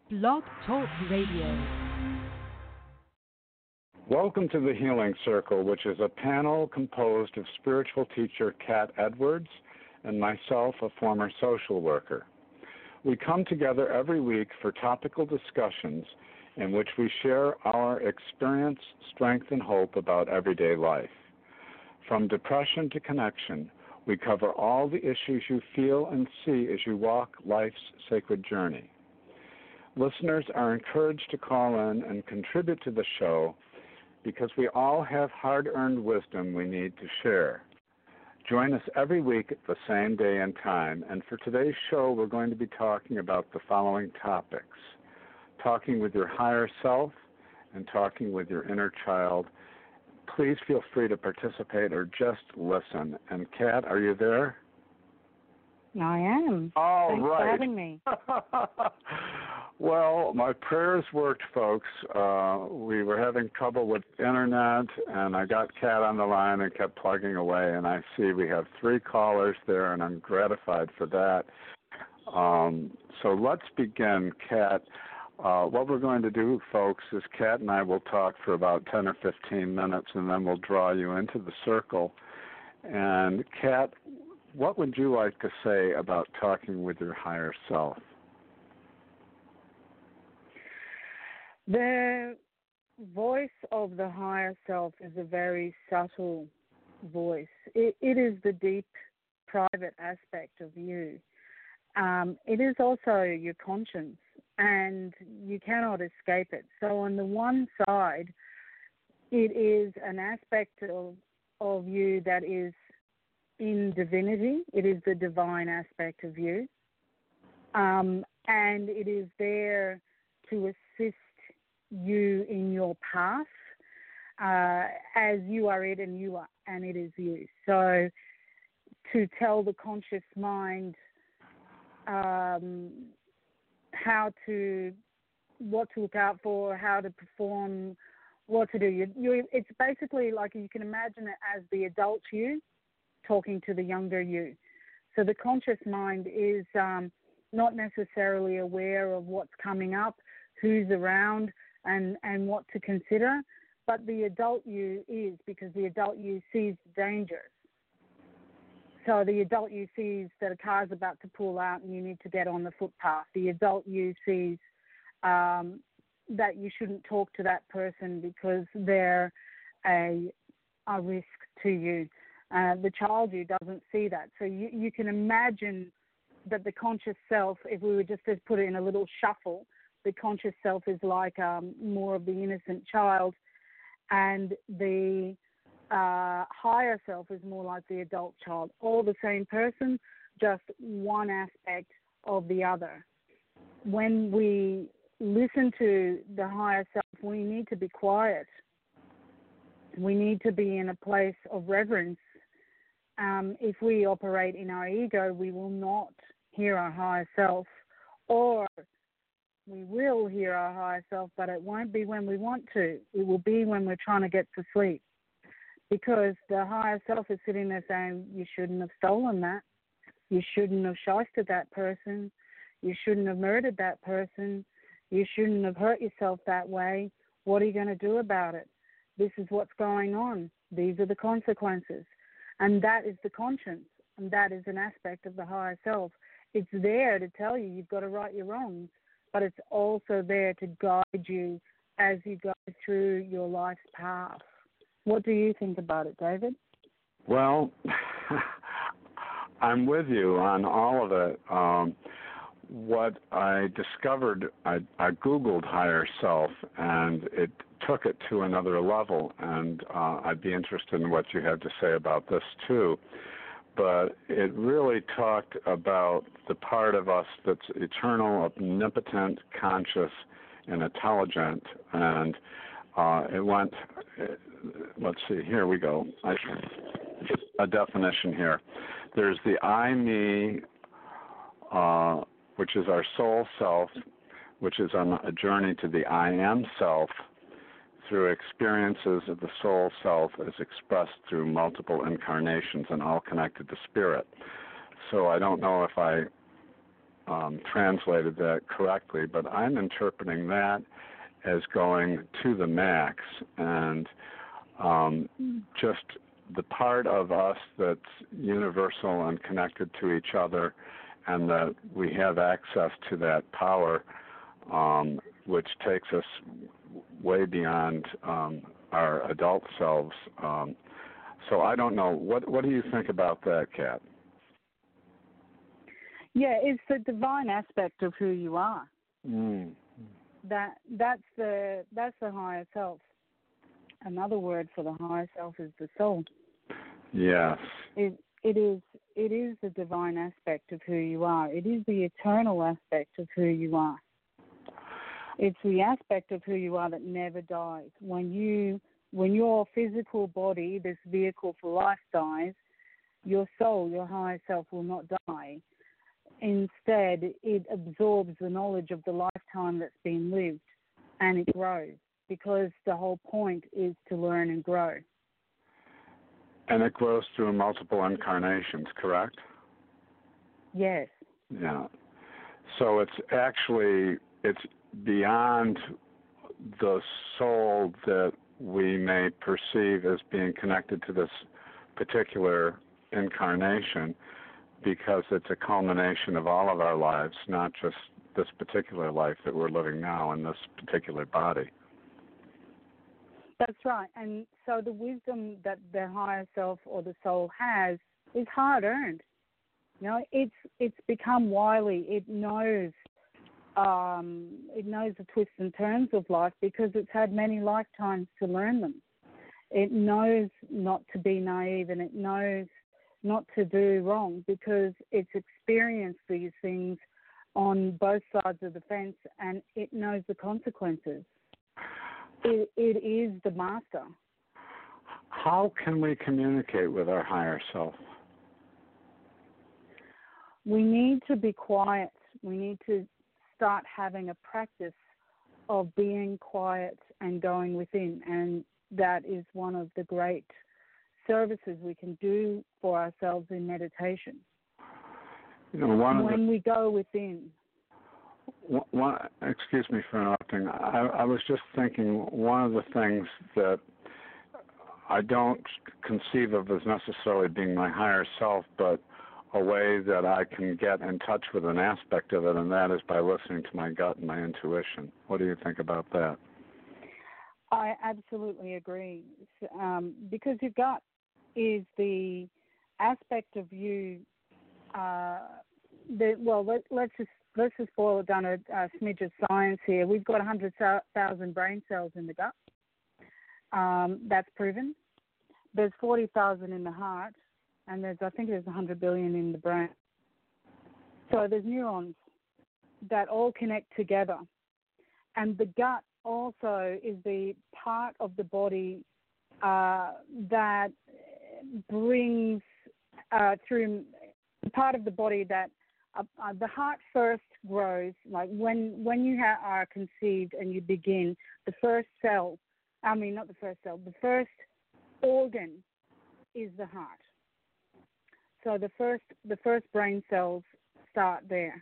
Blog Talk Radio. Welcome to the Healing Circle, which is a panel composed of spiritual teacher Kat Edwards and myself, a former social worker. We come together every week for topical discussions in which we share our experience, strength, and hope about everyday life. From depression to connection, we cover all the issues you feel and see as you walk life's sacred journey. Listeners are encouraged to call in and contribute to the show because we all have hard-earned wisdom we need to share. Join us every week at the same day and time, and for today's show, we're going to be talking about the following topics: talking with your higher self and talking with your inner child. Please feel free to participate or just listen. And Kat, are you there? I am. All Thanks right. for having me. Well, my prayers worked, folks. We were having trouble with internet, and I got Kat on the line and kept plugging away, and I see we have 3 callers there, and I'm gratified for that. So let's begin, Kat. What we're going to do, folks, is Kat and I will talk for about 10 or 15 minutes, and then we'll draw you into the circle. And, Kat, what would you like to say about talking with your higher self? The voice of the higher self is a very subtle voice. It is the deep, private aspect of you. It is also your conscience, and you cannot escape it. So on the one side, it is an aspect of you that is in divinity. It is the divine aspect of you. And it is there to assist you in your path, as you are it and it is you. So to tell the conscious mind what to look out for, how to perform, what to do. It's basically like you can imagine it as the adult you talking to the younger you. So the conscious mind is not necessarily aware of what's coming up, who's around, and what to consider, but the adult you is, because the adult you sees the dangers. So the adult you sees that a car's about to pull out and you need to get on the footpath. The adult you sees that you shouldn't talk to that person because they're a risk to you. The child you doesn't see that. So you can imagine that the conscious self, if we were just to put it in a little shuffle, the conscious self is like more of the innocent child, and the higher self is more like the adult child. All the same person, just one aspect of the other. When we listen to the higher self, we need to be quiet. We need to be in a place of reverence. If we operate in our ego, we will not hear our higher self, or we will hear our higher self, but it won't be when we want to. It will be when we're trying to get to sleep, because the higher self is sitting there saying, you shouldn't have stolen that. You shouldn't have shysted that person. You shouldn't have murdered that person. You shouldn't have hurt yourself that way. What are you going to do about it? This is what's going on. These are the consequences. And that is the conscience, and that is an aspect of the higher self. It's there to tell you you've got to right your wrongs, but it's also there to guide you as you go through your life's path. What do you think about it, David? Well, I'm with you on all of it. What I discovered, I Googled higher self, and it took it to another level, and I'd be interested in what you had to say about this too. But it really talked about the part of us that's eternal, omnipotent, conscious, and intelligent. And it went, let's see, here we go. A definition here. There's the I, me, which is our soul self, which is on a journey to the I am self, through experiences of the soul self as expressed through multiple incarnations and all connected to spirit. So I don't know if I translated that correctly, but I'm interpreting that as going to the max and just the part of us that's universal and connected to each other, and that we have access to that power, which takes us way beyond our adult selves. So I don't know. What do you think about that, Kat? Yeah, it's the divine aspect of who you are. Mm. That's the higher self. Another word for the higher self is the soul. Yes. It is the divine aspect of who you are. It is the eternal aspect of who you are. It's the aspect of who you are that never dies. When your physical body, this vehicle for life, dies, your soul, your higher self, will not die. Instead, it absorbs the knowledge of the lifetime that's been lived, and it grows, because the whole point is to learn and grow. And it grows through multiple incarnations, correct? Yes. Yeah. So it's beyond the soul that we may perceive as being connected to this particular incarnation, because it's a culmination of all of our lives, not just this particular life that we're living now in this particular body. That's right. And so the wisdom that the higher self or the soul has is hard earned. You know, it's become wily. It knows the twists and turns of life because it's had many lifetimes to learn them. It knows not to be naive, and it knows not to do wrong because it's experienced these things on both sides of the fence, and it knows the consequences. It is the master. How can we communicate with our higher self? We need to be quiet. We need to start having a practice of being quiet and going within, and that is one of the great services we can do for ourselves in meditation. You know, when we go within. Excuse me for interrupting. I was just thinking one of the things that I don't conceive of as necessarily being my higher self, but a way that I can get in touch with an aspect of it, and that is by listening to my gut and my intuition. What do you think about that? I absolutely agree, because your gut is the aspect of you let's just boil it down to a smidge of science here. We've got 100,000 brain cells in the gut. That's proven. There's 40,000 in the heart, and I think there's 100 billion in the brain. So there's neurons that all connect together. And the gut also is the part of the body that brings through the part of the body that the heart first grows. Like when you are conceived and you begin, the first organ is the heart. So the first brain cells start there,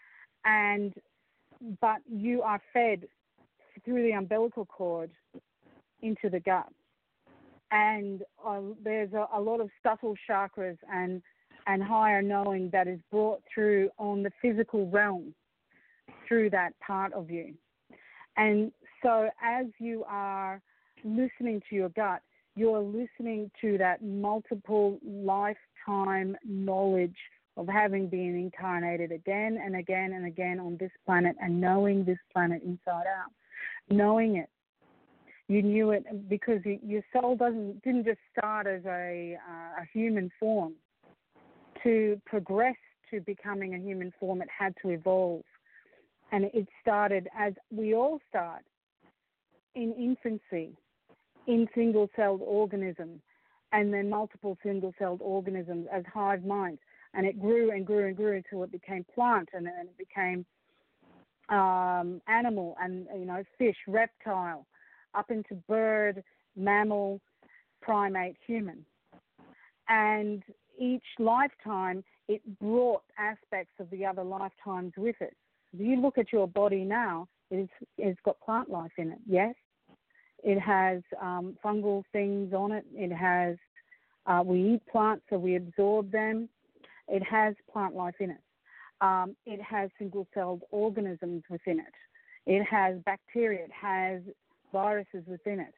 but you are fed through the umbilical cord into the gut, and there's a lot of subtle chakras and higher knowing that is brought through on the physical realm through that part of you. And so as you are listening to your gut, you're listening to that multiple lifetime knowledge of having been incarnated again and again and again on this planet, and knowing this planet inside out. Knowing it. You knew it because your soul didn't just start as a human form. To progress to becoming a human form, it had to evolve. And it started as we all start in infancy, in single-celled organisms, and then multiple single-celled organisms as hive minds. And it grew and grew and grew until it became plant, and then it became animal, and fish, reptile, up into bird, mammal, primate, human. And each lifetime, it brought aspects of the other lifetimes with it. If you look at your body now, it's got plant life in it, yes? It has fungal things on it. It has, we eat plants, so we absorb them. It has plant life in it. It has single-celled organisms within it. It has bacteria. It has viruses within it.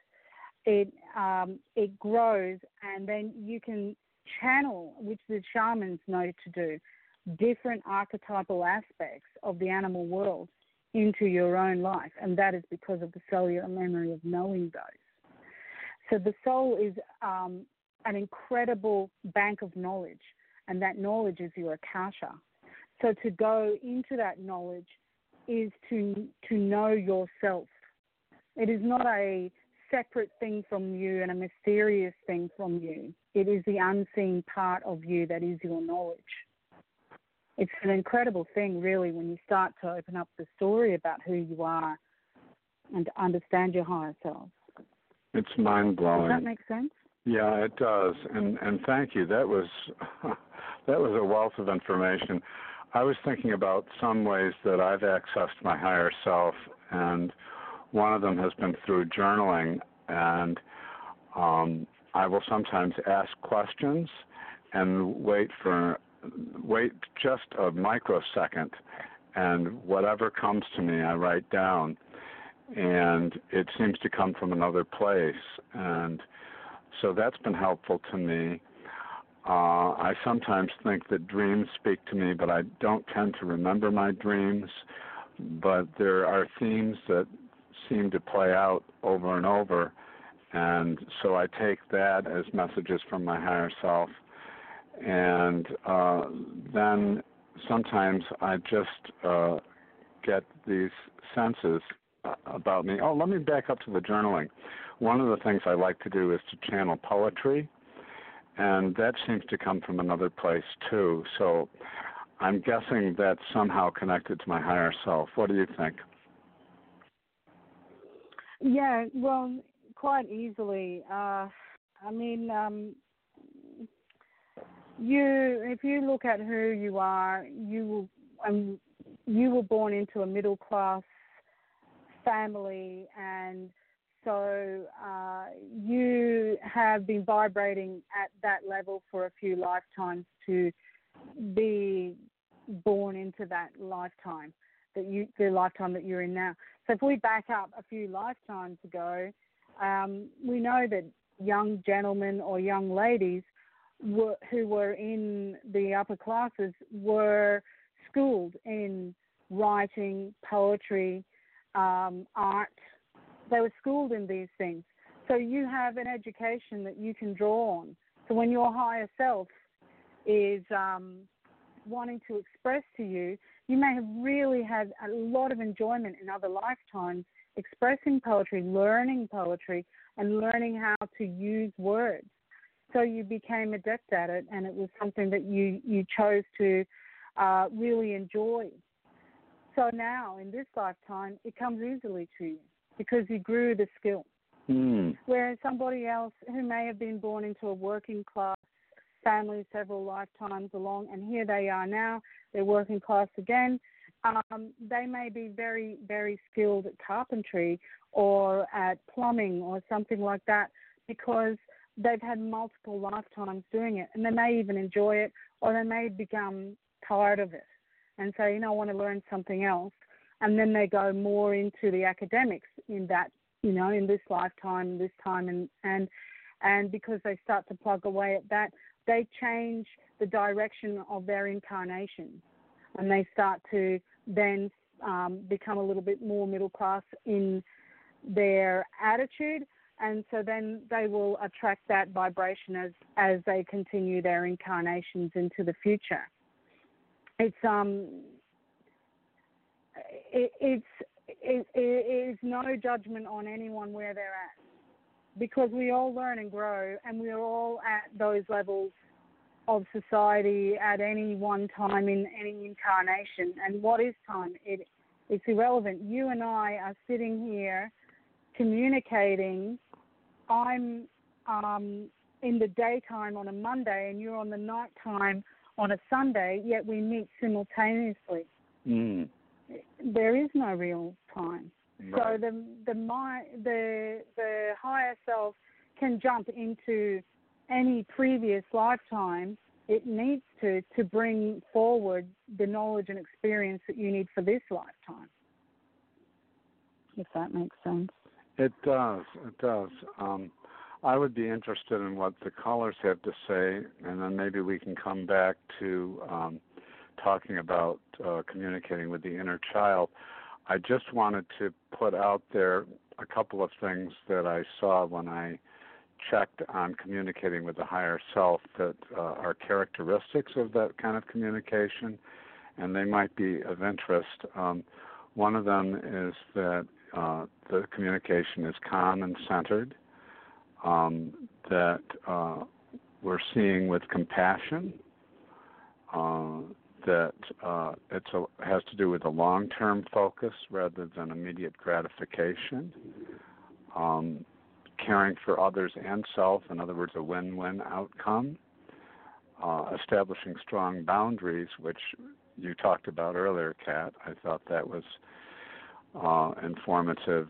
It grows, and then you can channel, which the shamans know to do, different archetypal aspects of the animal world into your own life, and that is because of the cellular memory of knowing those. So the soul is an incredible bank of knowledge, and that knowledge is your akasha. So to go into that knowledge is to know yourself. It is not a separate thing from you and a mysterious thing from you. It is the unseen part of you that is your knowledge. It's an incredible thing, really, when you start to open up the story about who you are and to understand your higher self. It's mind-blowing. Does that make sense? Yeah, it does. And thank you. That was a wealth of information. I was thinking about some ways that I've accessed my higher self, and one of them has been through journaling. And I will sometimes ask questions and wait just a microsecond, and whatever comes to me, I write down. And it seems to come from another place. And so that's been helpful to me. I sometimes think that dreams speak to me, but I don't tend to remember my dreams. But there are themes that seem to play out over and over. And so I take that as messages from my higher self. And then sometimes I just get these senses about me. Oh, let me back up to the journaling. One of the things I like to do is to channel poetry, and that seems to come from another place too. So I'm guessing that's somehow connected to my higher self. What do you think? Yeah, well, quite easily. If you look at who you are, you were born into a middle class family, and so you have been vibrating at that level for a few lifetimes to be born into that lifetime, the lifetime that you're in now. So if we back up a few lifetimes ago, we know that young gentlemen or young ladies who were in the upper classes were schooled in writing, poetry, art. They were schooled in these things. So you have an education that you can draw on. So when your higher self is wanting to express to you, you may have really had a lot of enjoyment in other lifetimes expressing poetry, learning poetry, and learning how to use words. So you became adept at it, and it was something that you chose to really enjoy. So now, in this lifetime, it comes easily to you because you grew the skill. Whereas somebody else who may have been born into a working class family several lifetimes along, and here they are now, they're working class again, they may be very, very skilled at carpentry or at plumbing or something like that because they've had multiple lifetimes doing it, and they may even enjoy it, or they may become tired of it and say, I want to learn something else. And then they go more into the academics in that, in this lifetime, this time, and because they start to plug away at that, they change the direction of their incarnation, and they start to then become a little bit more middle class in their attitude, and so then they will attract that vibration as they continue their incarnations into the future. It is no judgment on anyone where they're at, because we all learn and grow, and we're all at those levels of society at any one time in any incarnation. And what is time? It's irrelevant. You and I are sitting here communicating. I'm in the daytime on a Monday and you're on the nighttime on a Sunday, yet we meet simultaneously. Mm. There is no real time. Right. So the higher self can jump into any previous lifetime it needs to bring forward the knowledge and experience that you need for this lifetime. If that makes sense. It does. It does. I would be interested in what the callers have to say, and then maybe we can come back to talking about communicating with the inner child. I just wanted to put out there a couple of things that I saw when I checked on communicating with the higher self that are characteristics of that kind of communication, and they might be of interest. One of them is that the communication is calm and centered, that we're seeing with compassion, that it has to do with a long-term focus rather than immediate gratification, caring for others and self, in other words, a win-win outcome, establishing strong boundaries, which you talked about earlier, Kat. I thought that was informative,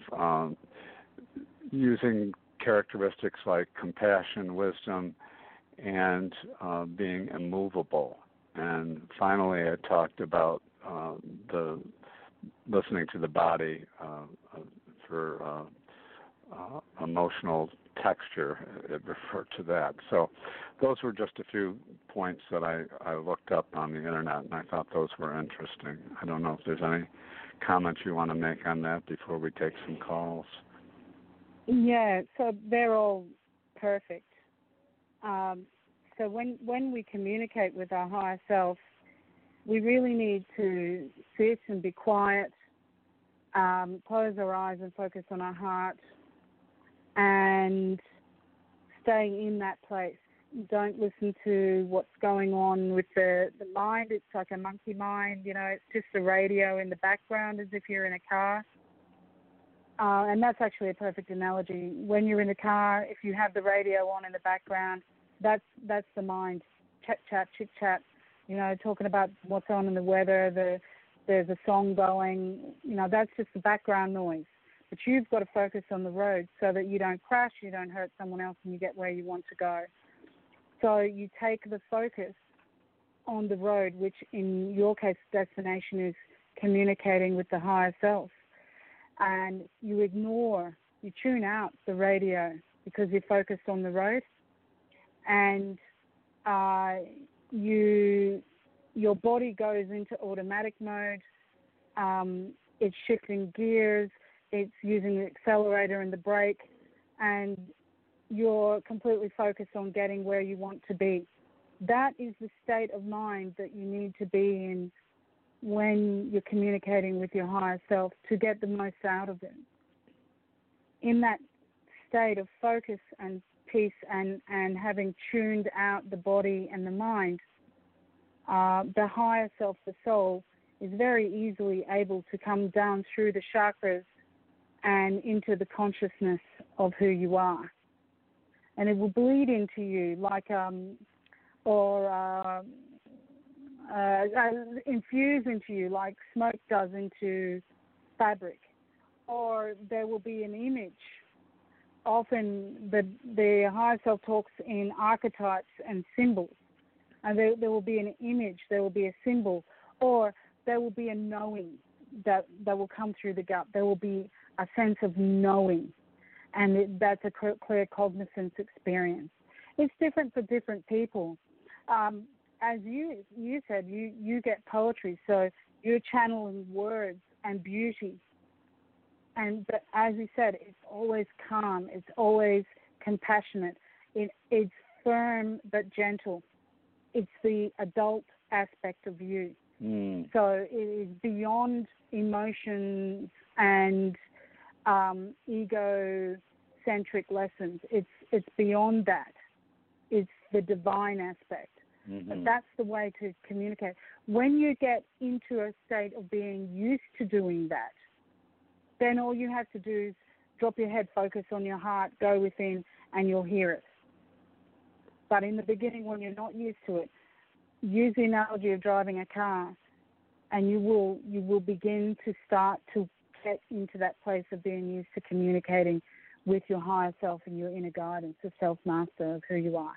using characteristics like compassion, wisdom, and being immovable. And finally, I talked about the listening to the body for emotional texture. It referred to that. So those were just a few points that I looked up on the internet, and I thought those were interesting. I don't know if there's any comments you want to make on that before we take some calls. Yeah, so they're all perfect. So when we communicate with our higher self, we really need to sit and be quiet, close our eyes and focus on our heart, and stay in that place. Don't listen to what's going on with the mind. It's like a monkey mind, it's just a radio in the background as if you're in a car. And that's actually a perfect analogy. When you're in a car, if you have the radio on in the background, that's the mind. Chat, chit-chat, talking about what's on in the weather, there's a song going, that's just the background noise. But you've got to focus on the road so that you don't crash, you don't hurt someone else, and you get where you want to go. So you take the focus on the road, which in your case, destination is communicating with the higher self. And you tune out the radio because you're focused on the road. And your body goes into automatic mode. It's shifting gears. It's using the accelerator and the brake. And you're completely focused on getting where you want to be. That is the state of mind that you need to be in when you're communicating with your higher self to get the most out of it. In that state of focus and peace and having tuned out the body and the mind, the higher self, the soul, is very easily able to come down through the chakras and into the consciousness of who you are. And it will bleed into you like, infuse into you like smoke does into fabric. Or there will be an image. Often the higher self talks in archetypes and symbols. And there will be an image, there will be a symbol, or there will be a knowing that will come through the gut. There will be a sense of knowing. And that's a clear cognizance experience. It's different for different people. As you said, you get poetry, so you're channeling words and beauty. But as you said, it's always calm. It's always compassionate. It's firm but gentle. It's the adult aspect of you. Mm. So it is beyond emotions and ego-centric lessons. It's beyond that. It's the divine aspect. Mm-hmm. But that's the way to communicate. When you get into a state of being used to doing that, then all you have to do is drop your head, focus on your heart, go within, and you'll hear it. But in the beginning, when you're not used to it, use the analogy of driving a car, and you will begin to start to get into that place of being used to communicating with your higher self and your inner guidance, the self-master of who you are.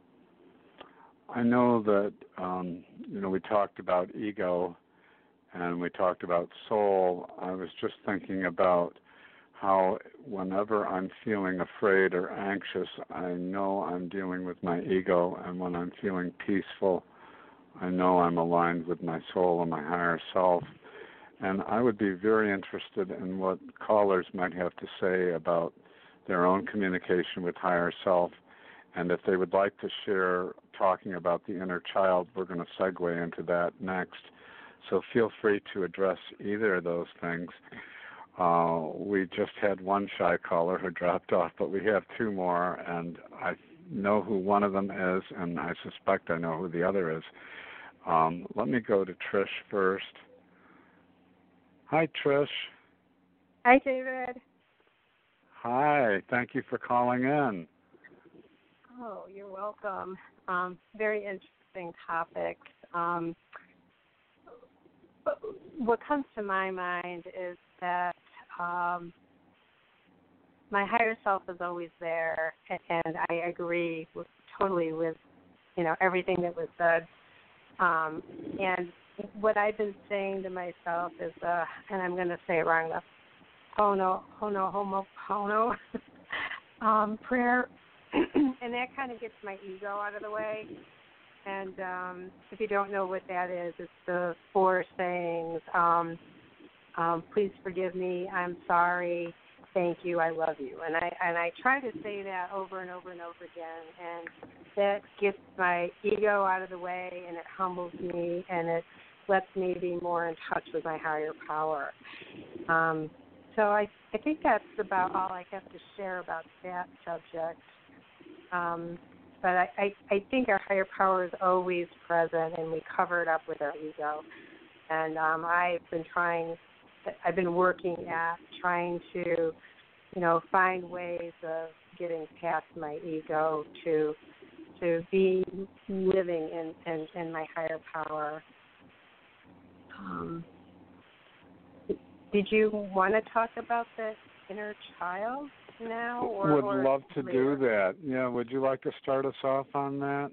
I know that, we talked about ego and we talked about soul. I was just thinking about how whenever I'm feeling afraid or anxious, I know I'm dealing with my ego, and when I'm feeling peaceful, I know I'm aligned with my soul and my higher self. And I would be very interested in what callers might have to say about their own communication with higher self. And if they would like to share talking about the inner child, we're going to segue into that next. So feel free to address either of those things. We just had one shy caller who dropped off, but we have two more, and I know who one of them is, and I suspect I know who the other is. Let me go to Trish first. Hi, Trish. Hi, David. Hi. Thank you for calling in. Oh, you're welcome. Very interesting topic. What comes to my mind is that my higher self is always there, and I agree totally with everything that was said. And what I've been saying to myself is, and I'm going to say it wrong, the Ho'oponopono prayer, and that kind of gets my ego out of the way. And if you don't know what that is, it's the 4 sayings. Please forgive me. I'm sorry. Thank you. I love you. And I try to say that over and over and over again, and that gets my ego out of the way, and it humbles me, and it lets me be more in touch with my higher power. So I think that's about all I have to share about that subject. But I think our higher power is always present, and we cover it up with our ego. And I've been working at trying to, find ways of getting past my ego to be living in my higher power. Did you want to talk about the inner child now? Would love to do that. Yeah, would you like to start us off on that?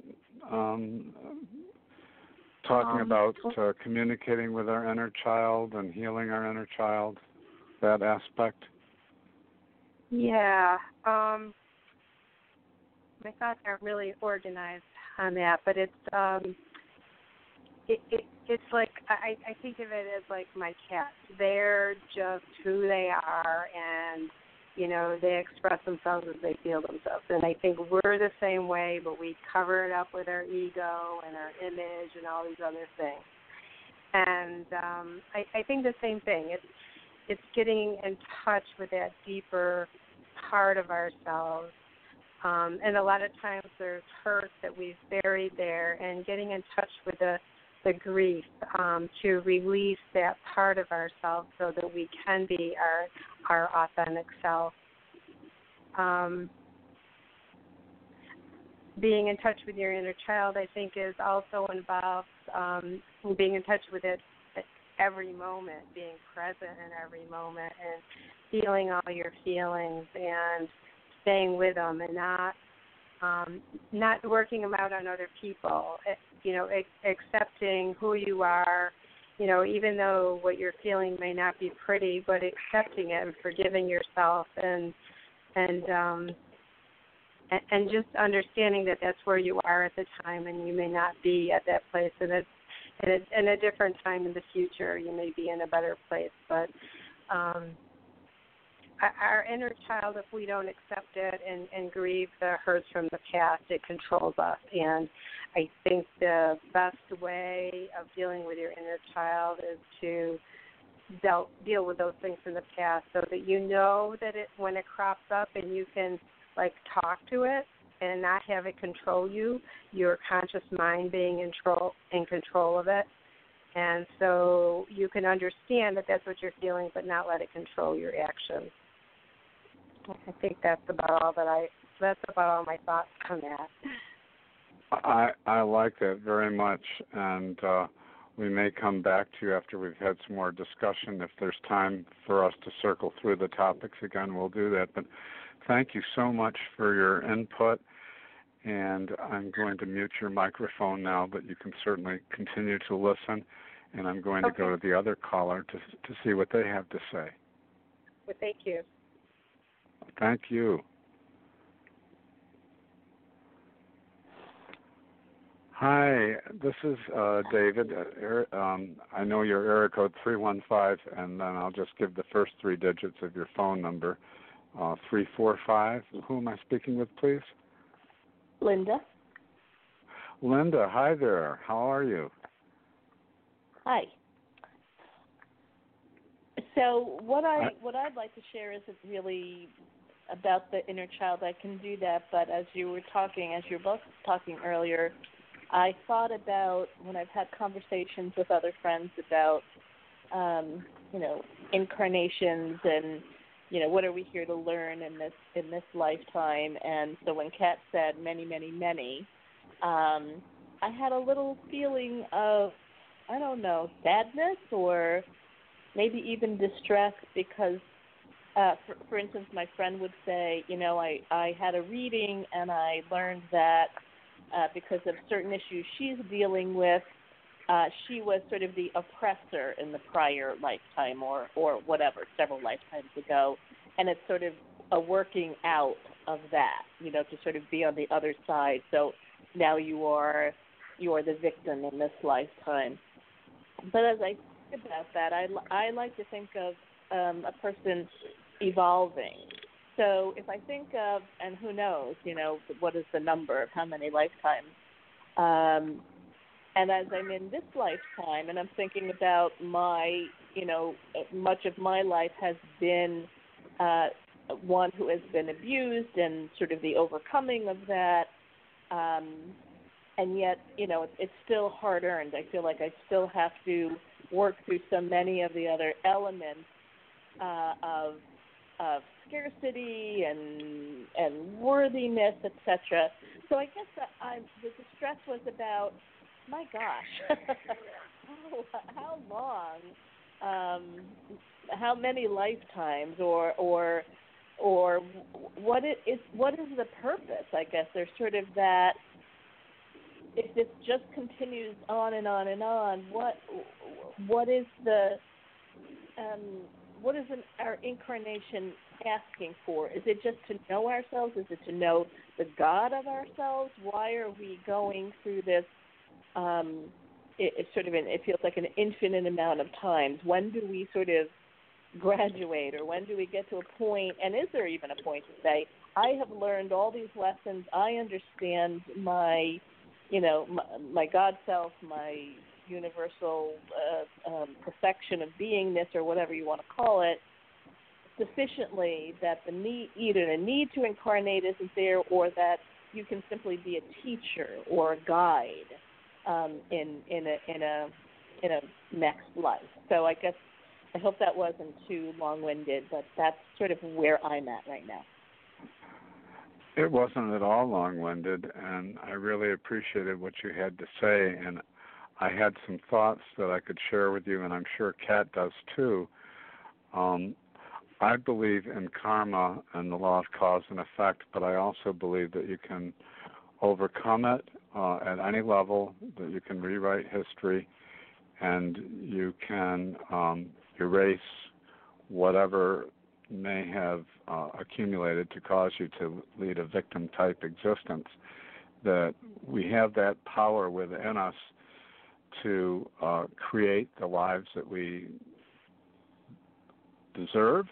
Talking about communicating with our inner child and healing our inner child, that aspect? Yeah. My thoughts aren't really organized on that, but it's like I think of it as like my cats. They're just who they are, and they express themselves as they feel themselves. And I think we're the same way, but we cover it up with our ego and our image and all these other things. And I think the same thing. It's getting in touch with that deeper part of ourselves. And a lot of times there's hurt that we've buried there, and getting in touch with the grief to release that part of ourselves so that we can be our authentic self. Being in touch with your inner child, I think, is also involves being in touch with it at every moment, being present in every moment, and feeling all your feelings and staying with them, and not working them out on other people. Accepting who you are, even though what you're feeling may not be pretty, but accepting it and forgiving yourself, and just understanding that that's where you are at the time, and you may not be at that place, and in a different time in the future you may be in a better place. But our inner child, if we don't accept it and grieve the hurts from the past, it controls us. And I think the best way of dealing with your inner child is to deal with those things from the past, so that that when it crops up, and you can talk to it and not have it control you, your conscious mind being in control of it. And so you can understand that that's what you're feeling, but not let it control your actions. I think that's about all my thoughts on that. I like that very much, and we may come back to you after we've had some more discussion. If there's time for us to circle through the topics again, we'll do that. But thank you so much for your input, and I'm going to mute your microphone now, but you can certainly continue to listen, and I'm going to go to the other caller to see what they have to say. Well, thank you. Thank you. Hi, this is David. I know your area code 315, and then I'll just give the first three digits of your phone number, 345. Who am I speaking with, please? Linda. Linda, hi there. How are you? Hi. So what I'd like to share isn't really about the inner child. I can do that, but as you were both talking earlier, I thought about when I've had conversations with other friends about, incarnations and, what are we here to learn in this lifetime. And so when Kat said many, many, many, I had a little feeling of, I don't know, sadness or maybe even distress because, for instance, my friend would say, I had a reading and I learned that because of certain issues she's dealing with, she was sort of the oppressor in the prior lifetime or whatever, several lifetimes ago. And it's sort of a working out of that, to sort of be on the other side. So now you are the victim in this lifetime. But as I think about that, I like to think of a person evolving. So if I think of, and who knows, what is the number of how many lifetimes, and as I'm in this lifetime and I'm thinking about my, much of my life has been one who has been abused and sort of the overcoming of that, and yet, it's still hard-earned. I feel like I still have to work through so many of the other elements of scarcity and worthiness, etc. So I guess the distress was about, my gosh, how long, how many lifetimes, or what is the purpose? I guess there's sort of that. If this just continues on and on and on, what is our incarnation asking for? Is it just to know ourselves? Is it to know the God of ourselves? Why are we going through this? It feels like an infinite amount of times. When do we sort of graduate, or when do we get to a point? And is there even a point to say, I have learned all these lessons. I understand my God self, my universal perfection of beingness, or whatever you want to call it, sufficiently that either the need to incarnate isn't there, or that you can simply be a teacher or a guide in a next life. So I guess I hope that wasn't too long-winded, but that's sort of where I'm at right now. It wasn't at all long-winded, and I really appreciated what you had to say, and I had some thoughts that I could share with you, and I'm sure Kat does too. I believe in karma and the law of cause and effect, but I also believe that you can overcome it at any level, that you can rewrite history, and you can erase whatever may have accumulated to cause you to lead a victim-type existence, that we have that power within us to create the lives that we deserve,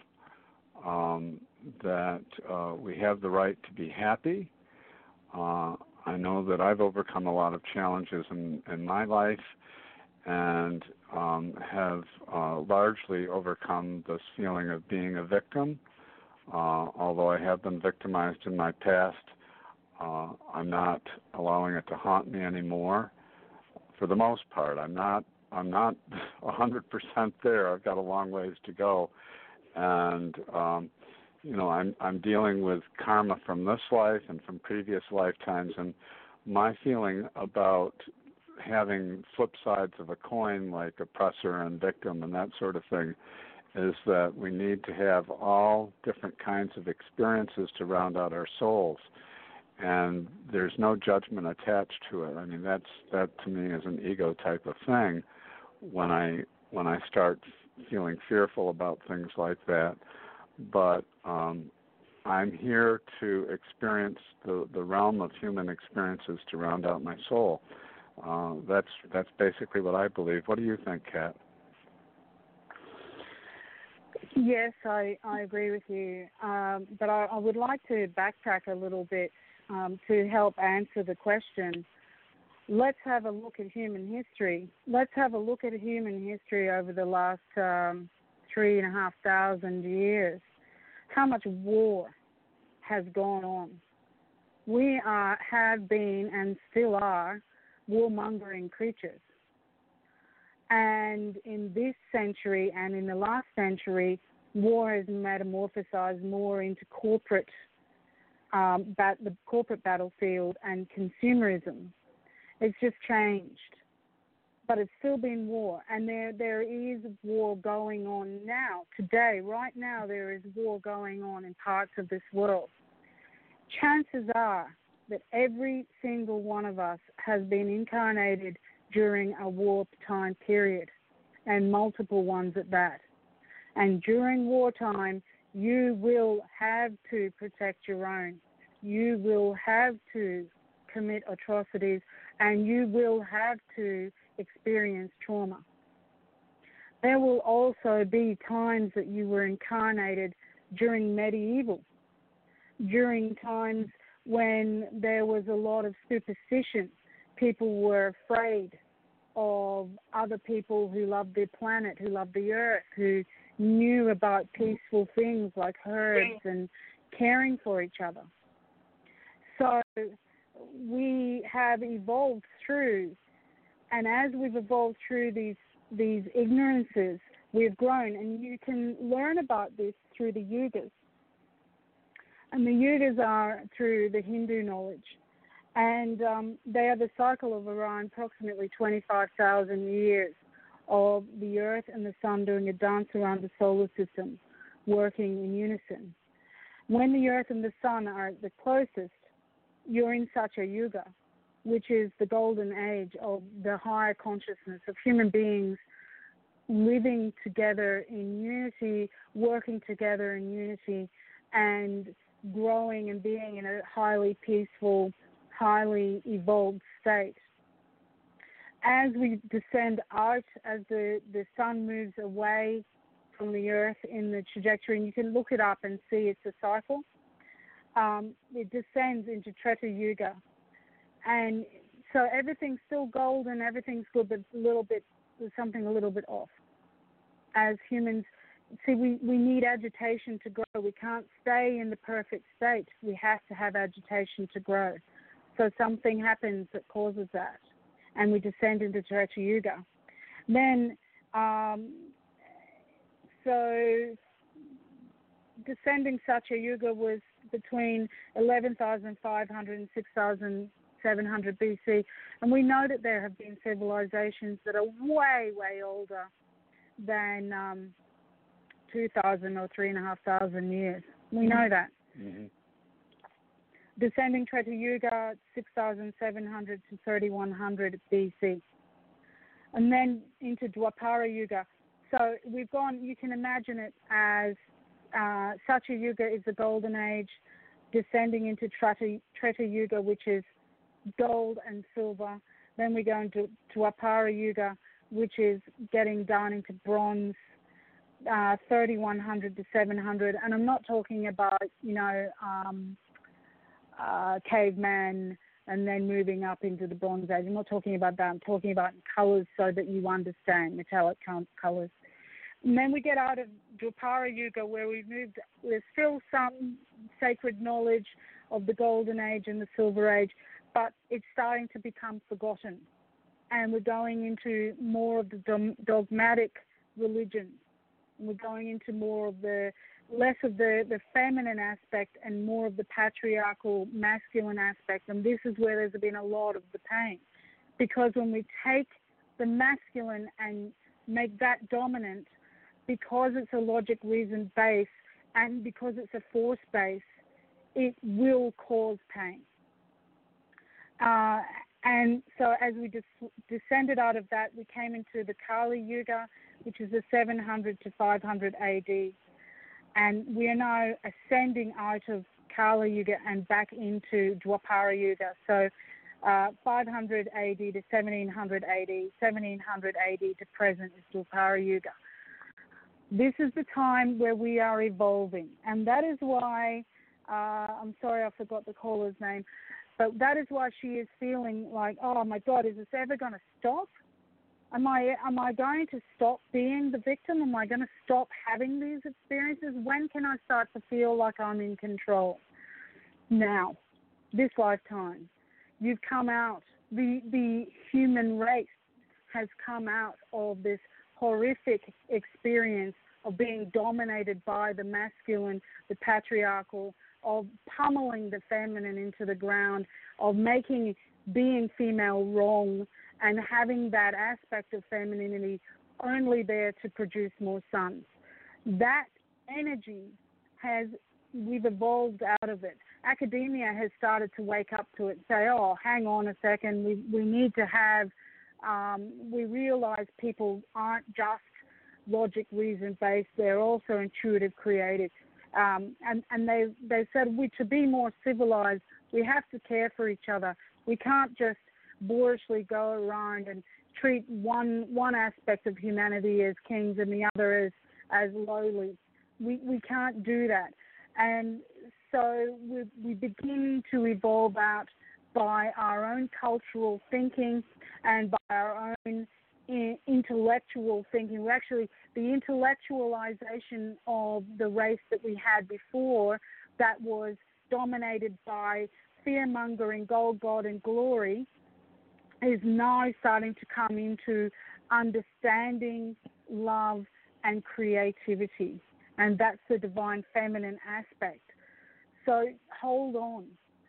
that we have the right to be happy. I know that I've overcome a lot of challenges in my life and have largely overcome this feeling of being a victim. Although I have been victimized in my past, I'm not allowing it to haunt me anymore. For the most part, I'm not 100% there. I've got a long ways to go, and I'm dealing with karma from this life and from previous lifetimes, and my feeling about having flip sides of a coin, like oppressor and victim and that sort of thing, is that we need to have all different kinds of experiences to round out our souls. And there's no judgment attached to it. I mean, that to me is an ego type of thing. When I start feeling fearful about things like that, but I'm here to experience the realm of human experiences to round out my soul. That's basically what I believe. What do you think, Kat? Yes, I agree with you. But I would like to backtrack a little bit to help answer the question. Let's have a look at human history. Let's have a look at human history over the last 3,500 years. How much war has gone on? We have been and still are warmongering creatures. And in this century and in the last century, war has metamorphosized more into corporate, the corporate battlefield and consumerism. It's just changed. But it's still been war. And there is war going on now. Today, right now, there is war going on in parts of this world. Chances are that every single one of us has been incarnated during a wartime period, and multiple ones at that. And during wartime, you will have to protect your own. You will have to commit atrocities, and you will have to experience trauma. There will also be times that you were incarnated during medieval, during times when there was a lot of superstition. People were afraid of other people who loved their planet, who loved the earth, who knew about peaceful things like herbs and caring for each other. So we have evolved through, and as we've evolved through these ignorances, we've grown. And you can learn about this through the yugas. And the yugas are through the Hindu knowledge. And they are the cycle of around approximately 25,000 years of the Earth and the Sun doing a dance around the solar system, working in unison. When the Earth and the Sun are at the closest, you're in Satya Yuga, which is the golden age of the higher consciousness of human beings living together in unity, working together in unity, and growing and being in a highly peaceful, highly evolved state. As we descend out, as the sun moves away from the earth in the trajectory, and you can look it up and see it's a cycle, it descends into Treta Yuga. And so everything's still golden, everything's good, but there's something a little bit off. As humans, see, we need agitation to grow. We can't stay in the perfect state. We have to have agitation to grow. So something happens that causes that, and we descend into Treta Yuga. Then, so descending Satya Yuga was between 11,500 and 6,700 BC, and we know that there have been civilizations that are way, way older than 2,000 or 3,500 years. We know that. Mm-hmm. Descending Treta Yuga, 6,700 to 3,100 BC. And then into Dwapara Yuga. So we've gone, you can imagine it as Satya Yuga is the golden age, descending into Treta Yuga, which is gold and silver. Then we go into Dwapara Yuga, which is getting down into bronze, 3,100 to 700. And I'm not talking about, caveman and then moving up into the Bronze Age. I'm not talking about that. I'm talking about colors so that you understand, metallic colors. And then we get out of Dwapara Yuga where we've moved. There's still some sacred knowledge of the Golden Age and the Silver Age, but it's starting to become forgotten. And we're going into more of the dogmatic religions We're going into more of less of the feminine aspect and more of the patriarchal masculine aspect. And this is where there's been a lot of the pain. Because when we take the masculine and make that dominant, because it's a logic reason base and because it's a force base, it will cause pain. And so as we descended out of that, we came into the Kali Yuga, which is the 700 to 500 AD. And we are now ascending out of Kali Yuga and back into Dwapara Yuga. So 500 AD to 1700 AD, 1700 AD to present is Dwapara Yuga. This is the time where we are evolving. And that is why, I'm sorry I forgot the caller's name, but that is why she is feeling like, oh my God, is this ever going to stop? Am I going to stop being the victim? Am I going to stop having these experiences? When can I start to feel like I'm in control? Now, this lifetime, you've come out. The human race has come out of this horrific experience of being dominated by the masculine, the patriarchal, of pummeling the feminine into the ground, of making being female wrong, and having that aspect of femininity only there to produce more sons. That energy we've evolved out of it. Academia has started to wake up to it, say, oh, hang on a second, we need to have, we realize people aren't just logic, reason-based, they're also intuitive, creative. And they said, to be more civilized, we have to care for each other. We can't just boorishly go around and treat one aspect of humanity as kings and the other as lowly. We can't do that. And so we begin to evolve out by our own cultural thinking and by our own intellectual thinking. The intellectualization of the race that we had before, that was dominated by fear-mongering, gold, God, and glory, is now starting to come into understanding, love, and creativity. And that's the divine feminine aspect. So hold on.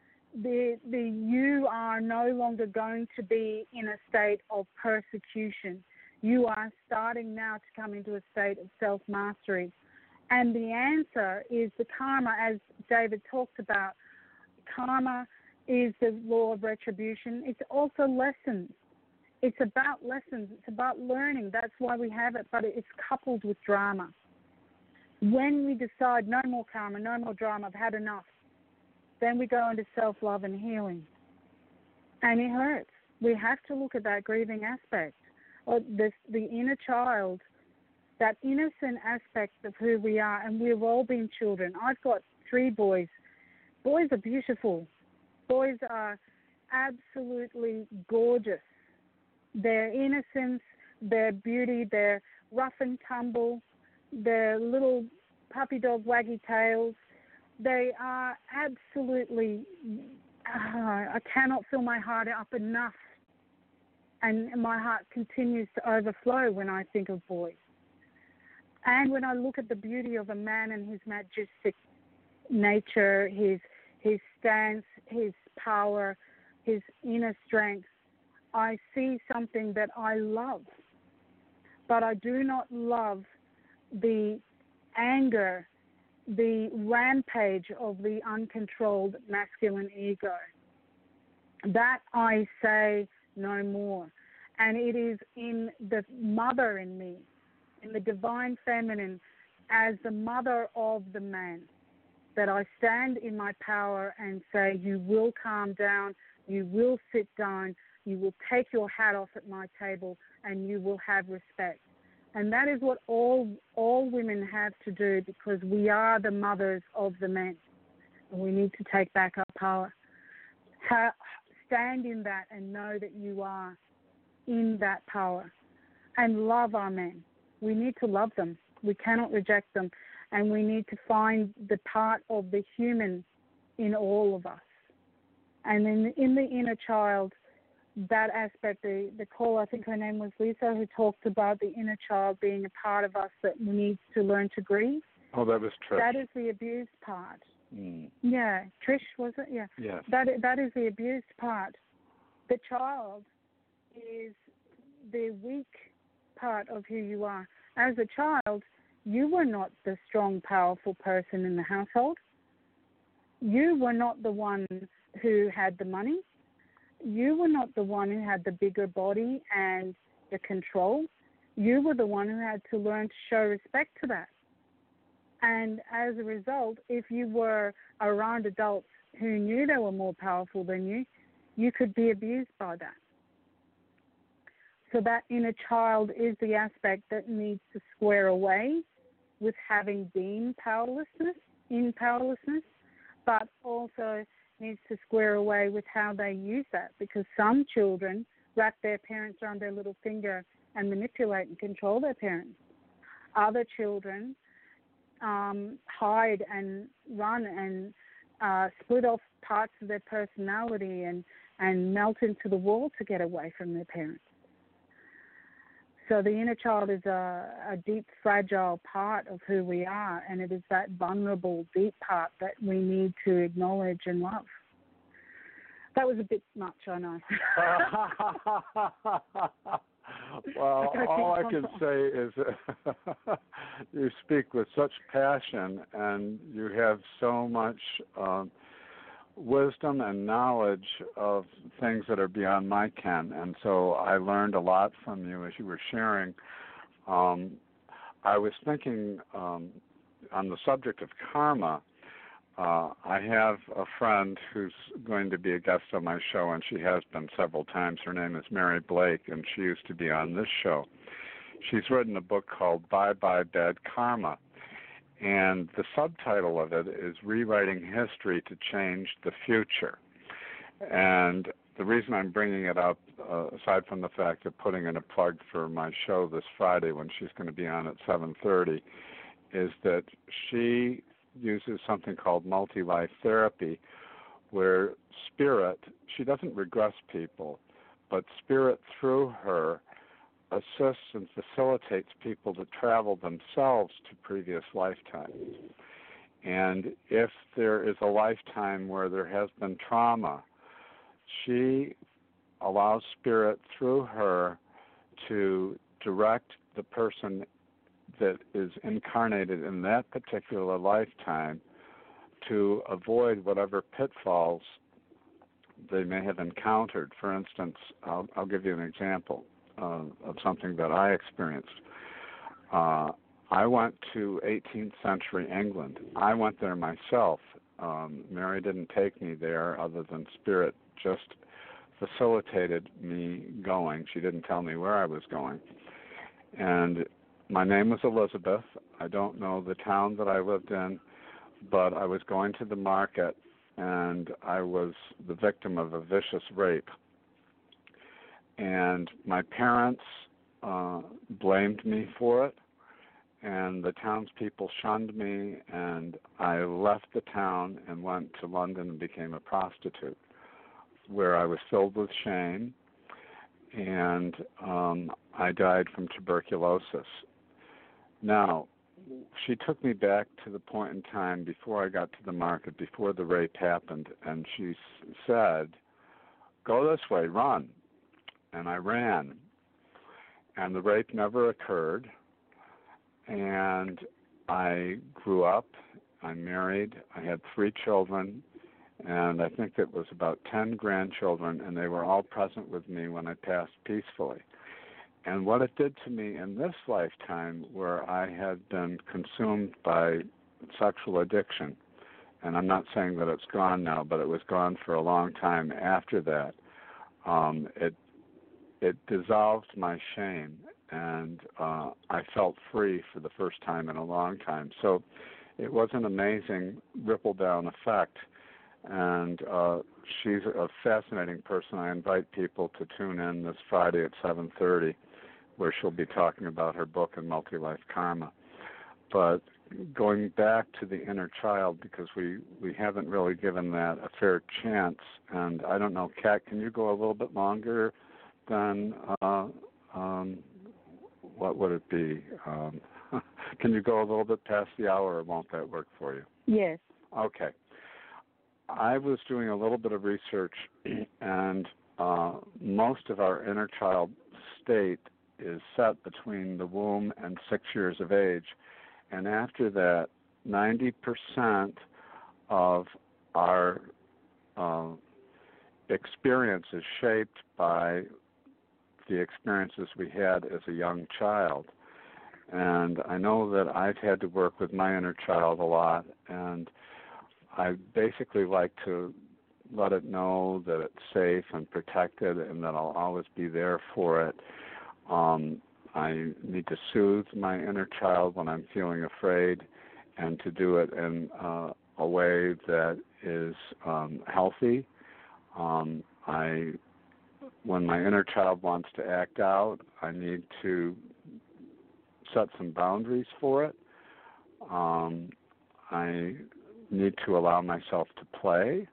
You are no longer going to be in a state of persecution. You are starting now to come into a state of self-mastery. And the answer is the karma, as David talked about. Karma is the law of retribution. It's also lessons. It's about lessons. It's about learning. That's why we have it, but it's coupled with drama. When we decide no more karma, no more drama, I've had enough, then we go into self-love and healing. And it hurts. We have to look at that grieving aspect, or the inner child, that innocent aspect of who we are, and we've all been children. I've got 3 boys. Boys are beautiful. Boys are absolutely gorgeous. Their innocence, their beauty, their rough and tumble, their little puppy dog waggy tails, they are absolutely, I cannot fill my heart up enough. And my heart continues to overflow when I think of boys. And when I look at the beauty of a man and his majestic nature, his stance, his power, his inner strength, I see something that I love. But I do not love the anger, the rampage of the uncontrolled masculine ego. That I say no more. And it is in the mother in me, in the divine feminine, as the mother of the man, that I stand in my power and say, you will calm down, you will sit down, you will take your hat off at my table, and you will have respect. And that is what all women have to do, because we are the mothers of the men. And we need to take back our power. Stand in that and know that you are in that power. And love our men. We need to love them. We cannot reject them. And we need to find the part of the human in all of us. And in the inner child, that aspect, the call, I think her name was Lisa, who talked about the inner child being a part of us that needs to learn to grieve. Oh, that was Trish. That is the abused part. Mm. Yeah, Trish, was it? Yeah. Yes. That is the abused part. The child is the weak part of who you are. As a child, you were not the strong, powerful person in the household. You were not the one who had the money. You were not the one who had the bigger body and the control. You were the one who had to learn to show respect to that. And as a result, if you were around adults who knew they were more powerful than you, you could be abused by that. So that inner child is the aspect that needs to square away with having been in powerlessness, but also needs to square away with how they use that, because some children wrap their parents around their little finger and manipulate and control their parents. Other children hide and run and split off parts of their personality and melt into the wall to get away from their parents. So the inner child is a deep, fragile part of who we are, and it is that vulnerable, deep part that we need to acknowledge and love. That was a bit much, I know. Well, all I can say is you speak with such passion, and you have so much wisdom and knowledge of things that are beyond my ken, and so I learned a lot from you as you were sharing. I was thinking on the subject of karma. I have a friend who's going to be a guest on my show, and she has been several times. Her name is Mary Blake, and she used to be on this show. She's written a book called Bye Bye Bad Karma, and the subtitle of it is Rewriting History to Change the Future. And the reason I'm bringing it up, aside from the fact of putting in a plug for my show this Friday when she's going to be on at 7:30, is that she uses something called multi-life therapy, where spirit, she doesn't regress people, but spirit through her assists and facilitates people to travel themselves to previous lifetimes. And if there is a lifetime where there has been trauma, she allows spirit through her to direct the person that is incarnated in that particular lifetime to avoid whatever pitfalls they may have encountered. For instance, I'll give you an example of something that I experienced. I went to 18th century England. I went there myself. Mary didn't take me there other than spirit just facilitated me going. She didn't tell me where I was going. And my name was Elizabeth. I don't know the town that I lived in, but I was going to the market, and I was the victim of a vicious rape. And my parents blamed me for it, and the townspeople shunned me, and I left the town and went to London and became a prostitute, where I was filled with shame, and I died from tuberculosis. Now, she took me back to the point in time before I got to the market, before the rape happened, and she said, "Go this way, run." And I ran, and the rape never occurred, and I grew up, I married, I had 3 children, and I think it was about 10 grandchildren, and they were all present with me when I passed peacefully. And what it did to me in this lifetime, where I had been consumed by sexual addiction, and I'm not saying that it's gone now, but it was gone for a long time after that, it dissolved my shame, and I felt free for the first time in a long time. So it was an amazing ripple-down effect, and she's a fascinating person. I invite people to tune in this Friday at 7:30, where she'll be talking about her book and multi-life karma. But going back to the inner child, because we haven't really given that a fair chance. And I don't know, Kat, can you go a little bit longer than what would it be? Can you go a little bit past the hour, or won't that work for you? Yes. Okay. I was doing a little bit of research, and most of our inner child state is set between the womb and 6 years of age. And after that, 90% of our experience is shaped by the experiences we had as a young child. And I know that I've had to work with my inner child a lot, and I basically like to let it know that it's safe and protected and that I'll always be there for it. I need to soothe my inner child when I'm feeling afraid, and to do it in a way that is healthy. When my inner child wants to act out, I need to set some boundaries for it. I need to allow myself to play.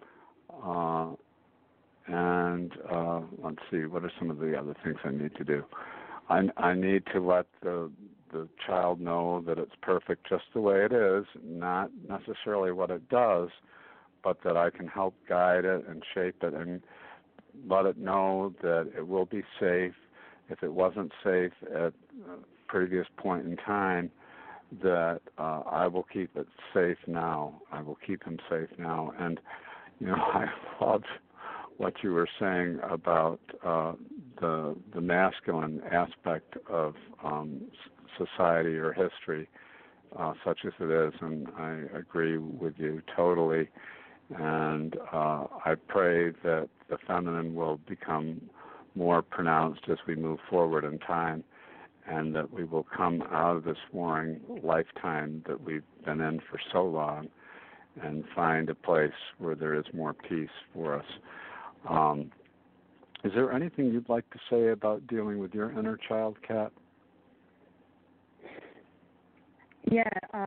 And let's see, what are some of the other things I need to do? I need to let the child know that it's perfect just the way it is, not necessarily what it does, but that I can help guide it and shape it and let it know that it will be safe. If it wasn't safe at a previous point in time, that I will keep it safe now. I will keep him safe now. And, I loved what you were saying about the masculine aspect of society or history, such as it is, and I agree with you totally. And I pray that the feminine will become more pronounced as we move forward in time, and that we will come out of this warring lifetime that we've been in for so long and find a place where there is more peace for us. Is there anything you'd like to say about dealing with your inner child, Kat? Yeah,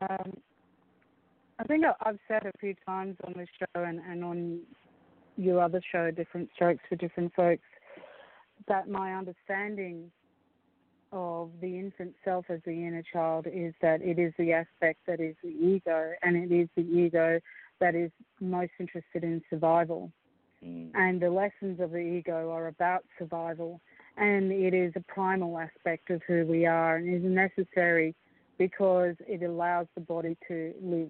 I think I've said a few times on this show and on your other show, Different Strokes for Different Folks, that my understanding of the infant self as the inner child is that it is the aspect that is the ego, and it is the ego that is most interested in survival. And the lessons of the ego are about survival, and it is a primal aspect of who we are, and is necessary because it allows the body to live.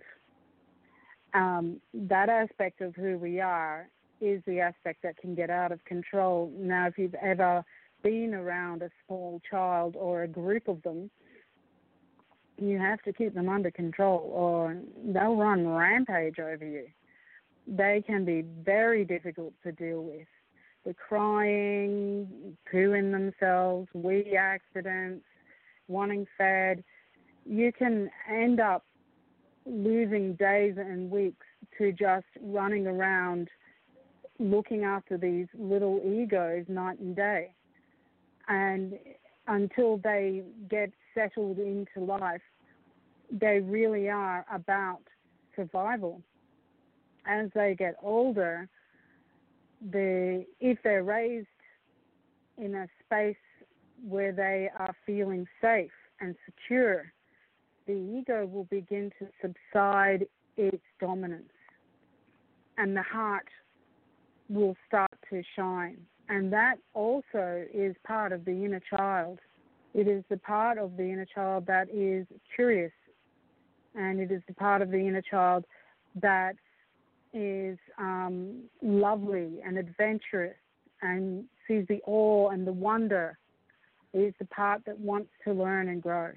That aspect of who we are is the aspect that can get out of control. Now, if you've ever been around a small child or a group of them, you have to keep them under control or they'll run rampage over you. They can be very difficult to deal with. The crying, pooing themselves, wee accidents, wanting fed. You can end up losing days and weeks to just running around looking after these little egos night and day. And until they get settled into life, they really are about survival. As they get older, if they're raised in a space where they are feeling safe and secure, the ego will begin to subside its dominance, and the heart will start to shine. And that also is part of the inner child. It is the part of the inner child that is curious, and it is the part of the inner child that is lovely and adventurous and sees the awe and the wonder. It is the part that wants to learn and grow.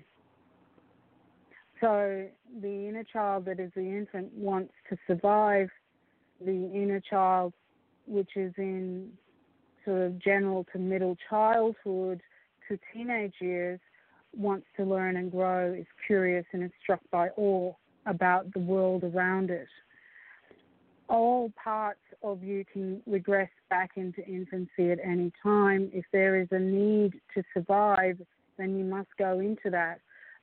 So the inner child that is the infant wants to survive. The inner child, which is in sort of general to middle childhood to teenage years, wants to learn and grow, is curious and is struck by awe about the world around it. All parts of you can regress back into infancy at any time. If there is a need to survive, then you must go into that.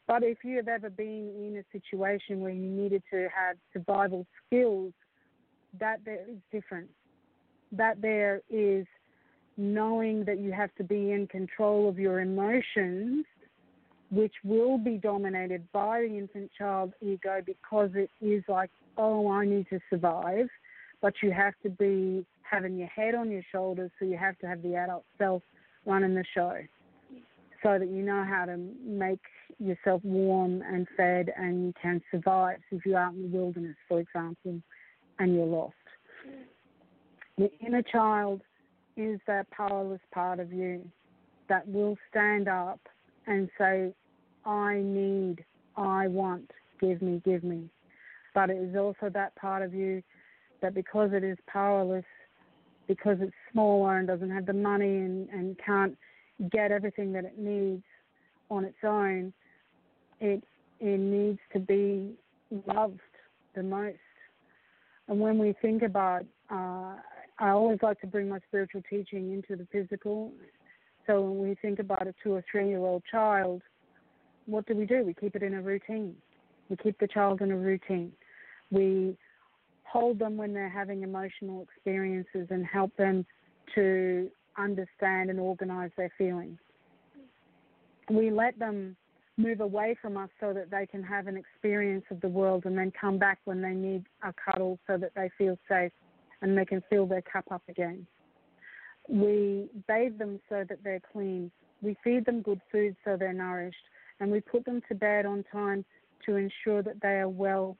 But if you have ever been in a situation where you needed to have survival skills, that there is different. That there is knowing that you have to be in control of your emotions, which will be dominated by the infant child ego because it is like, oh, I need to survive. But you have to be having your head on your shoulders, so you have to have the adult self running the show so that you know how to make yourself warm and fed and you can survive if you're out in the wilderness, for example, and you're lost. The inner child is that powerless part of you that will stand up and say, I need, I want, give me, give me. But it is also that part of you that because it is powerless, because it's smaller and doesn't have the money and can't get everything that it needs on its own, it needs to be loved the most. And when we think about, I always like to bring my spiritual teaching into the physical. So when we think about a 2 or 3-year-old child, what do? We keep it in a routine. We keep the child in a routine. We hold them when they're having emotional experiences and help them to understand and organize their feelings. We let them move away from us so that they can have an experience of the world and then come back when they need a cuddle so that they feel safe and they can fill their cup up again. We bathe them so that they're clean. We feed them good food so they're nourished. And we put them to bed on time to ensure that they are well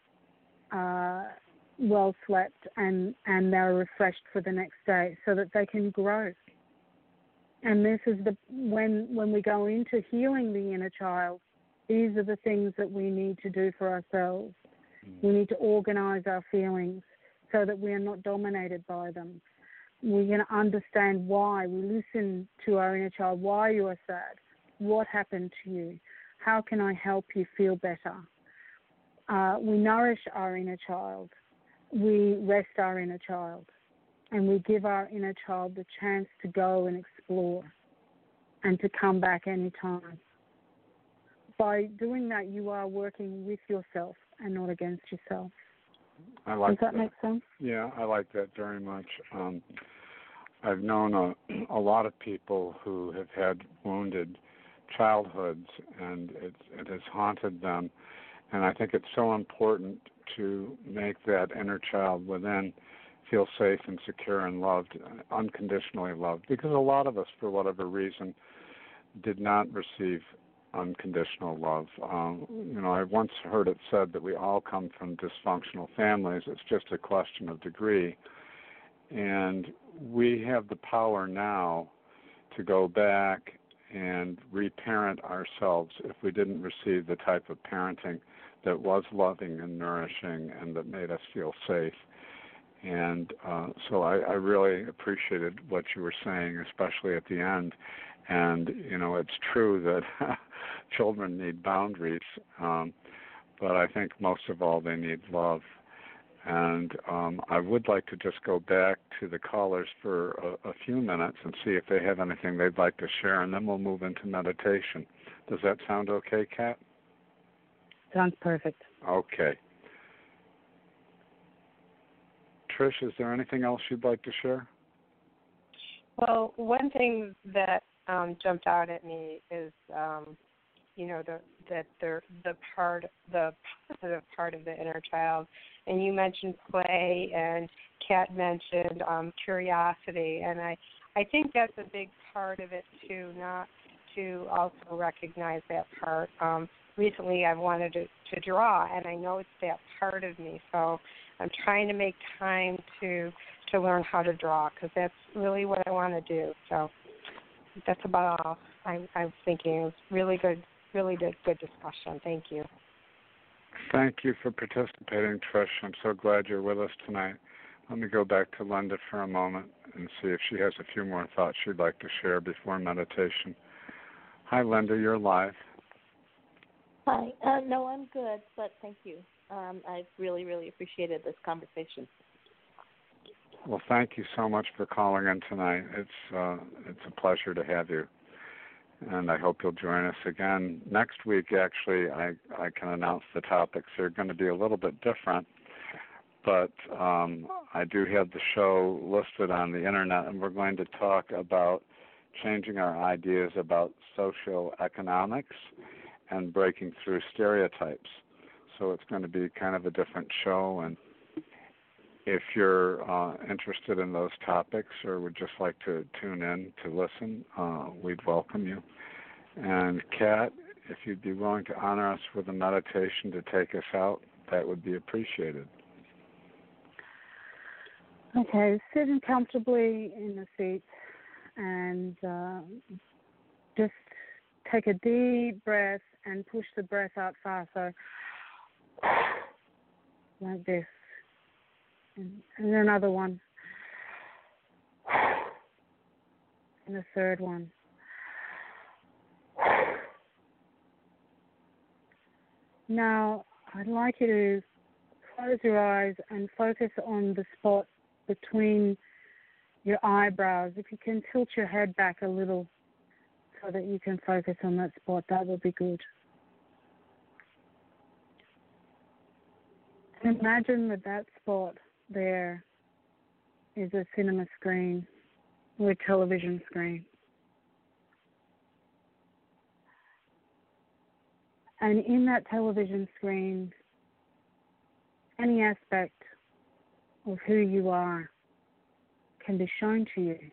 slept and they're refreshed for the next day so that they can grow. And this is when we go into healing the inner child, these are the things that we need to do for ourselves. We need to organize our feelings so that we are not dominated by them. We're going to understand why. We listen to our inner child. Why you are sad? What happened to you? How can I help you feel better? We nourish our inner child. We rest our inner child. And we give our inner child the chance to go and explore and to come back anytime. By doing that, you are working with yourself and not against yourself. I like Does that make sense? Yeah, I like that very much. I've known a lot of people who have had wounded childhoods, and it has haunted them. And I think it's so important to make that inner child within feel safe and secure and loved, unconditionally loved, because a lot of us, for whatever reason, did not receive unconditional love. I once heard it said that we all come from dysfunctional families. It's just a question of degree. And we have the power now to go back and reparent ourselves if we didn't receive the type of parenting that was loving and nourishing and that made us feel safe. And so I really appreciated what you were saying, especially at the end. And, it's true that children need boundaries, but I think most of all they need love. And I would like to just go back to the callers for a few minutes and see if they have anything they'd like to share, and then we'll move into meditation. Does that sound okay, Kat? Sounds perfect. Okay. Trish, is there anything else you'd like to share? Well, one thing that jumped out at me is, the positive part of the inner child, and you mentioned play, and Kat mentioned curiosity, and I think that's a big part of it too. Not to also recognize that part. Recently, I've wanted to draw, and I know it's that part of me, so I'm trying to make time to learn how to draw, because that's really what I want to do. So that's about all I'm thinking. It was really good discussion. Thank you. Thank you for participating, Trish. I'm so glad you're with us tonight. Let me go back to Linda for a moment and see if she has a few more thoughts she'd like to share before meditation. Hi, Linda. You're live. Hi. No, I'm good, but thank you. I've really, really appreciated this conversation. Well, thank you so much for calling in tonight. It's a pleasure to have you. and I hope you'll join us again. Next week, actually, I can announce the topics. They're going to be a little bit different, but I do have the show listed on the Internet, and we're going to talk about changing our ideas about socioeconomics and breaking through stereotypes. So it's going to be kind of a different show, and if you're interested in those topics or would just like to tune in to listen, we'd welcome you. And Kat, if you'd be willing to honor us with a meditation to take us out, that would be appreciated. Okay, sitting comfortably in the seat and just take a deep breath and push the breath out fast. So like this. And another one. And a third one. Now, I'd like you to close your eyes and focus on the spot between your eyebrows. If you can tilt your head back a little so that you can focus on that spot, that would be good. And imagine that spot there is a cinema screen or a television screen. And in that television screen, any aspect of who you are can be shown to you.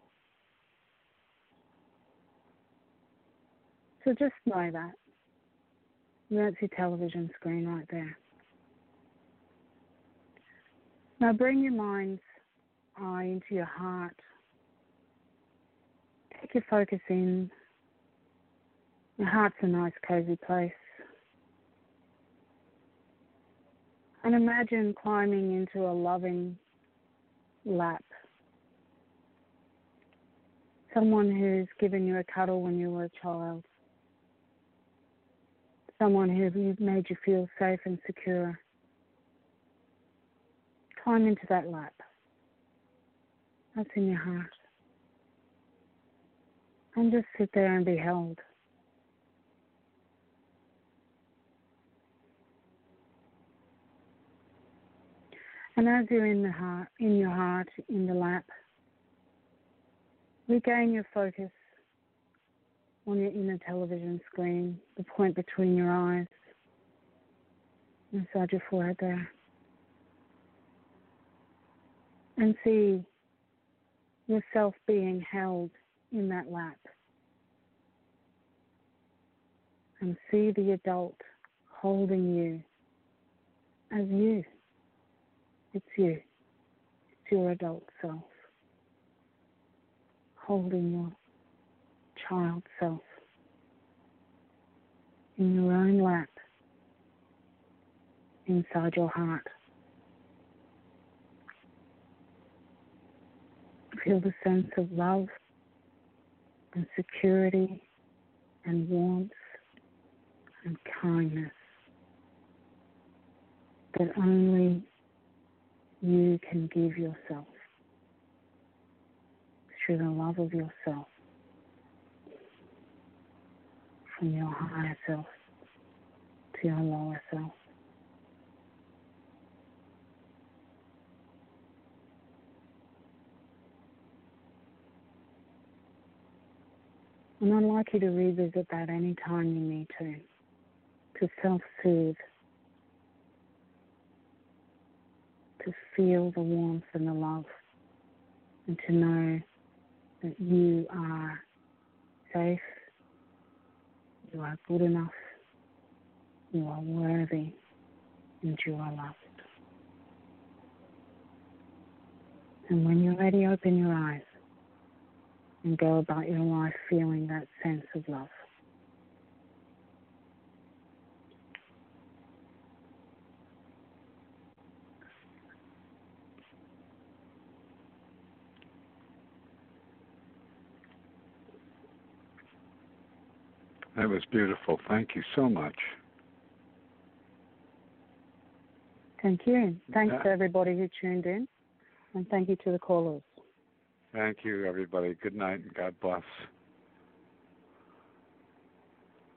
So just know that. That's your television screen right there. Now bring your mind's eye into your heart. Take your focus in. Your heart's a nice, cozy place. And imagine climbing into a loving lap. Someone who's given you a cuddle when you were a child. Someone who made you feel safe and secure. Climb into that lap. That's in your heart. And just sit there and be held. And as you're in your heart, in the lap, regain your focus on your inner television screen, the point between your eyes, inside your forehead there. And see yourself being held in that lap. And see the adult holding you as you. It's you. It's your adult self. Holding your child self in your own lap, inside your heart. Feel the sense of love and security and warmth and kindness that only you can give yourself through the love of yourself from your higher self to your lower self. And I'd like you to revisit that anytime you need to self-soothe, to feel the warmth and the love, and to know that you are safe, you are good enough, you are worthy, and you are loved. And when you're ready, open your eyes and go about your life feeling that sense of love. That was beautiful. Thank you so much. Thank you. Thanks to everybody who tuned in, and thank you to the callers. Thank you, everybody. Good night and God bless.